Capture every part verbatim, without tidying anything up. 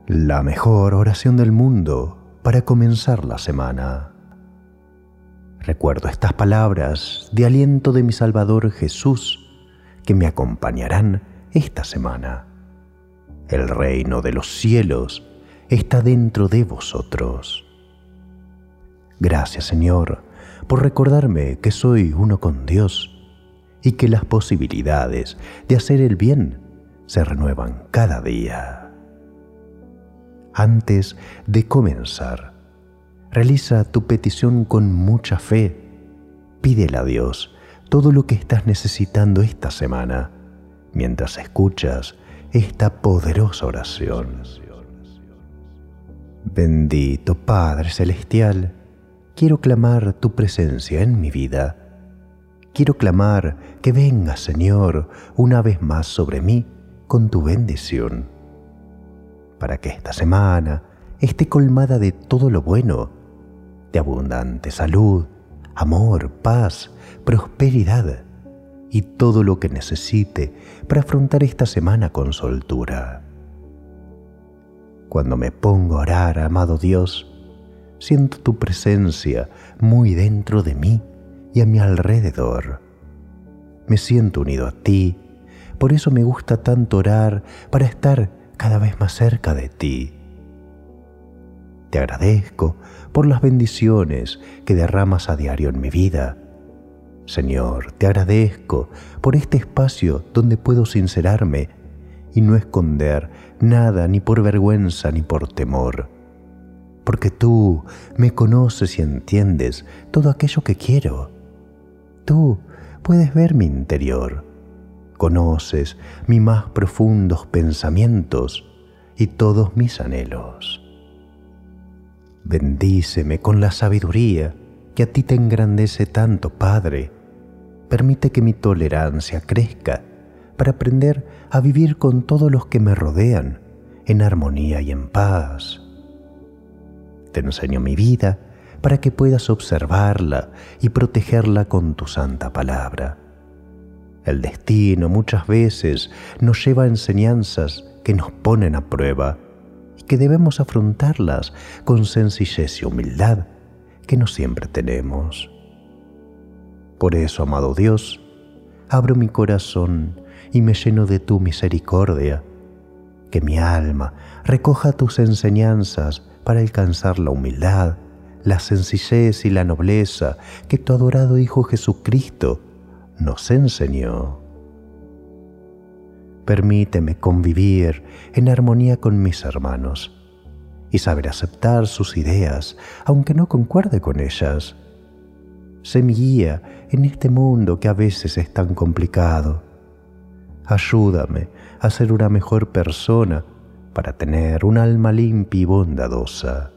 La mejor oración del mundo para comenzar la semana. Recuerdo estas palabras de aliento de mi Salvador Jesús que me acompañarán esta semana. El reino de los cielos está dentro de vosotros. Gracias, Señor, por recordarme que soy uno con Dios y que las posibilidades de hacer el bien se renuevan cada día. Antes de comenzar, realiza tu petición con mucha fe. Pídele a Dios todo lo que estás necesitando esta semana mientras escuchas esta poderosa oración. Bendito Padre Celestial, quiero clamar tu presencia en mi vida. Quiero clamar que vengas, Señor, una vez más sobre mí con tu bendición, para que esta semana esté colmada de todo lo bueno, de abundante salud, amor, paz, prosperidad y todo lo que necesite para afrontar esta semana con soltura. Cuando me pongo a orar, amado Dios, siento tu presencia muy dentro de mí y a mi alrededor. Me siento unido a ti, por eso me gusta tanto orar para estar cada vez más cerca de ti. Te agradezco por las bendiciones que derramas a diario en mi vida. Señor, te agradezco por este espacio donde puedo sincerarme y no esconder nada ni por vergüenza ni por temor, porque tú me conoces y entiendes todo aquello que quiero. Tú puedes ver mi interior. Conoces mis más profundos pensamientos y todos mis anhelos. Bendíceme con la sabiduría que a ti te engrandece tanto, Padre. Permite que mi tolerancia crezca para aprender a vivir con todos los que me rodean en armonía y en paz. Te enseño mi vida para que puedas observarla y protegerla con tu santa palabra. El destino muchas veces nos lleva a enseñanzas que nos ponen a prueba y que debemos afrontarlas con sencillez y humildad que no siempre tenemos. Por eso, amado Dios, abro mi corazón y me lleno de tu misericordia, que mi alma recoja tus enseñanzas para alcanzar la humildad, la sencillez y la nobleza que tu adorado Hijo Jesucristo nos enseñó. Permíteme convivir en armonía con mis hermanos y saber aceptar sus ideas, aunque no concuerde con ellas. Sé mi guía en este mundo que a veces es tan complicado. Ayúdame a ser una mejor persona para tener un alma limpia y bondadosa.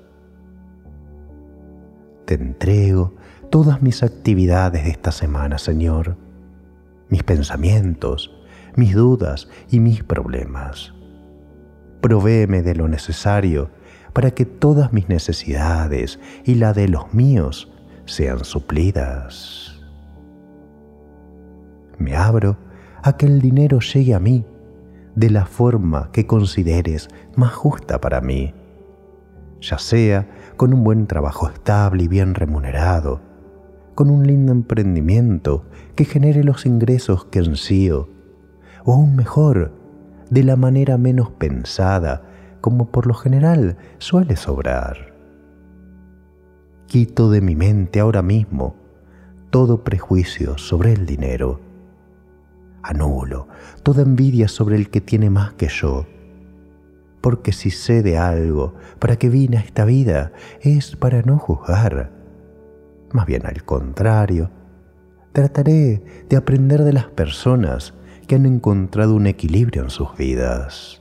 Te entrego todas mis actividades de esta semana, Señor, mis pensamientos, mis dudas y mis problemas. Provéeme de lo necesario para que todas mis necesidades y la de los míos sean suplidas. Me abro a que el dinero llegue a mí de la forma que consideres más justa para mí, ya sea con un buen trabajo estable y bien remunerado, con un lindo emprendimiento que genere los ingresos que ansío, o aún mejor, de la manera menos pensada, como por lo general suele sobrar. Quito de mi mente ahora mismo todo prejuicio sobre el dinero. Anulo toda envidia sobre el que tiene más que yo, porque si sé de algo para que vine a esta vida es para no juzgar. Más bien al contrario, trataré de aprender de las personas que han encontrado un equilibrio en sus vidas.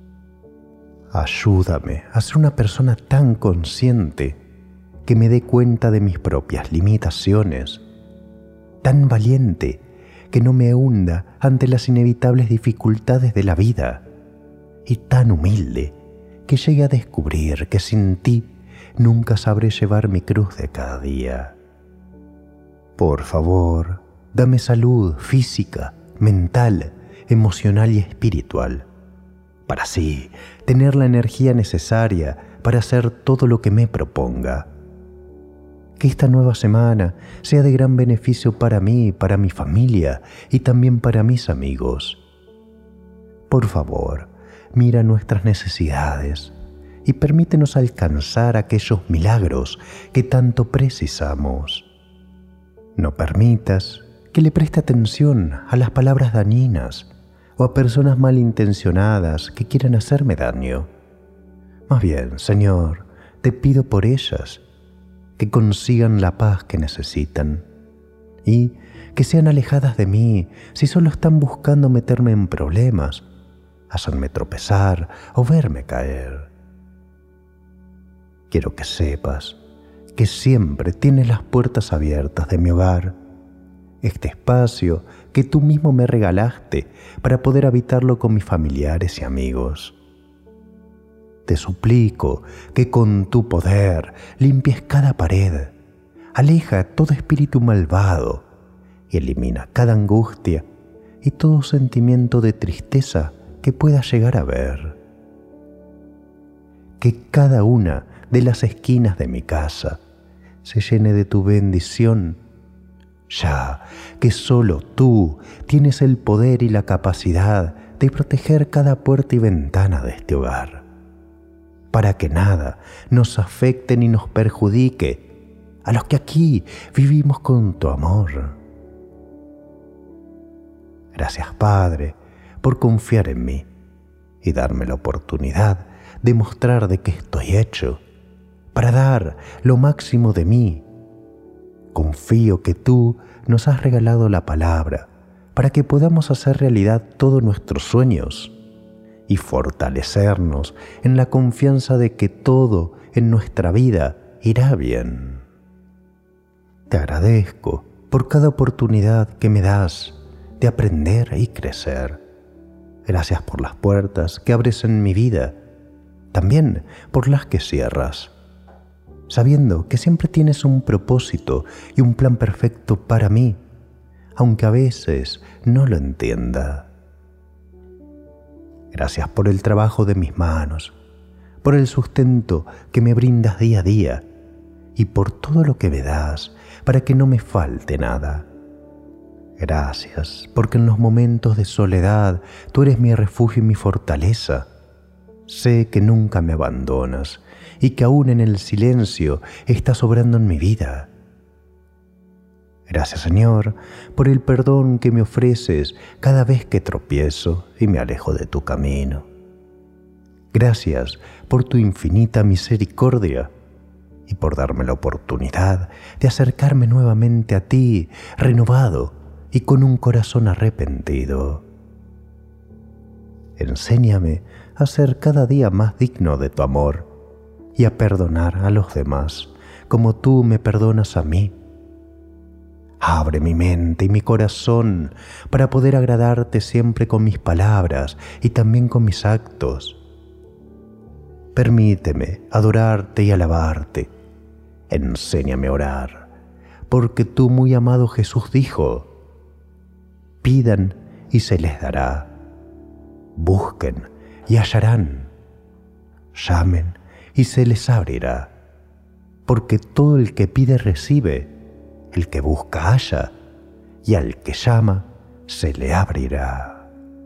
Ayúdame a ser una persona tan consciente que me dé cuenta de mis propias limitaciones, tan valiente que no me hunda ante las inevitables dificultades de la vida y tan humilde que llegue a descubrir que sin ti nunca sabré llevar mi cruz de cada día. Por favor, dame salud física, mental, emocional y espiritual, para así tener la energía necesaria para hacer todo lo que me proponga. Que esta nueva semana sea de gran beneficio para mí, para mi familia y también para mis amigos. Por favor, mira nuestras necesidades y permítenos alcanzar aquellos milagros que tanto precisamos. No permitas que le preste atención a las palabras dañinas o a personas malintencionadas que quieran hacerme daño. Más bien, Señor, te pido por ellas que consigan la paz que necesitan y que sean alejadas de mí si solo están buscando meterme en problemas, hacerme tropezar o verme caer. Quiero que sepas que siempre tienes las puertas abiertas de mi hogar, este espacio que tú mismo me regalaste para poder habitarlo con mis familiares y amigos. Te suplico que con tu poder limpies cada pared, aleja todo espíritu malvado y elimina cada angustia y todo sentimiento de tristeza que pueda llegar a ver. Que cada una de las esquinas de mi casa se llene de tu bendición, ya que solo tú tienes el poder y la capacidad de proteger cada puerta y ventana de este hogar, para que nada nos afecte ni nos perjudique a los que aquí vivimos con tu amor. Gracias, Padre, por confiar en mí y darme la oportunidad de mostrar de qué estoy hecho, para dar lo máximo de mí. Confío que tú nos has regalado la palabra para que podamos hacer realidad todos nuestros sueños y fortalecernos en la confianza de que todo en nuestra vida irá bien. Te agradezco por cada oportunidad que me das de aprender y crecer. Gracias por las puertas que abres en mi vida, también por las que cierras, sabiendo que siempre tienes un propósito y un plan perfecto para mí, aunque a veces no lo entienda. Gracias por el trabajo de mis manos, por el sustento que me brindas día a día y por todo lo que me das para que no me falte nada. Gracias porque en los momentos de soledad tú eres mi refugio y mi fortaleza. Sé que nunca me abandonas y que aún en el silencio estás obrando en mi vida. Gracias, Señor, por el perdón que me ofreces cada vez que tropiezo y me alejo de tu camino. Gracias por tu infinita misericordia y por darme la oportunidad de acercarme nuevamente a ti, renovado y con un corazón arrepentido. Enséñame a ser cada día más digno de tu amor y a perdonar a los demás como tú me perdonas a mí. Abre mi mente y mi corazón para poder agradarte siempre con mis palabras y también con mis actos. Permíteme adorarte y alabarte. Enséñame a orar, porque tu muy amado Jesús dijo: pidan y se les dará, busquen y hallarán, llamen y se les abrirá, porque todo el que pide recibe, el que busca halla, y al que llama se le abrirá.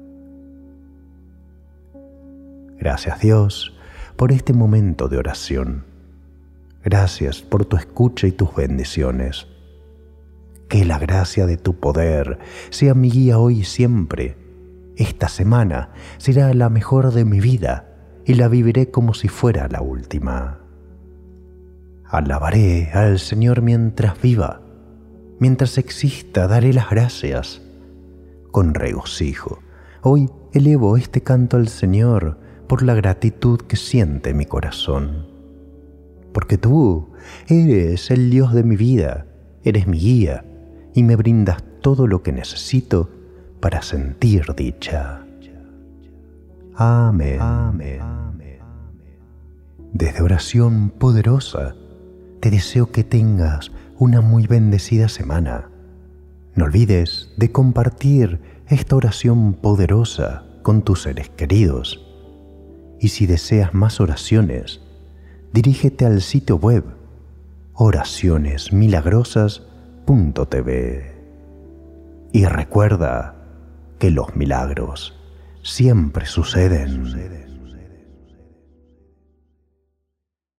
Gracias, Dios, por este momento de oración. Gracias por tu escucha y tus bendiciones. Que la gracia de tu poder sea mi guía hoy y siempre. Esta semana será la mejor de mi vida y la viviré como si fuera la última. Alabaré al Señor mientras viva. Mientras exista, daré las gracias. Con regocijo, hoy elevo este canto al Señor por la gratitud que siente mi corazón. Porque tú eres el Dios de mi vida, eres mi guía y me brindas todo lo que necesito para sentir dicha. Amén. Amén. Desde Oración Poderosa, te deseo que tengas una muy bendecida semana. No olvides de compartir esta oración poderosa con tus seres queridos Y si deseas más oraciones, dirígete al sitio web oraciones milagrosas punto t v. Y recuerda que los milagros siempre suceden.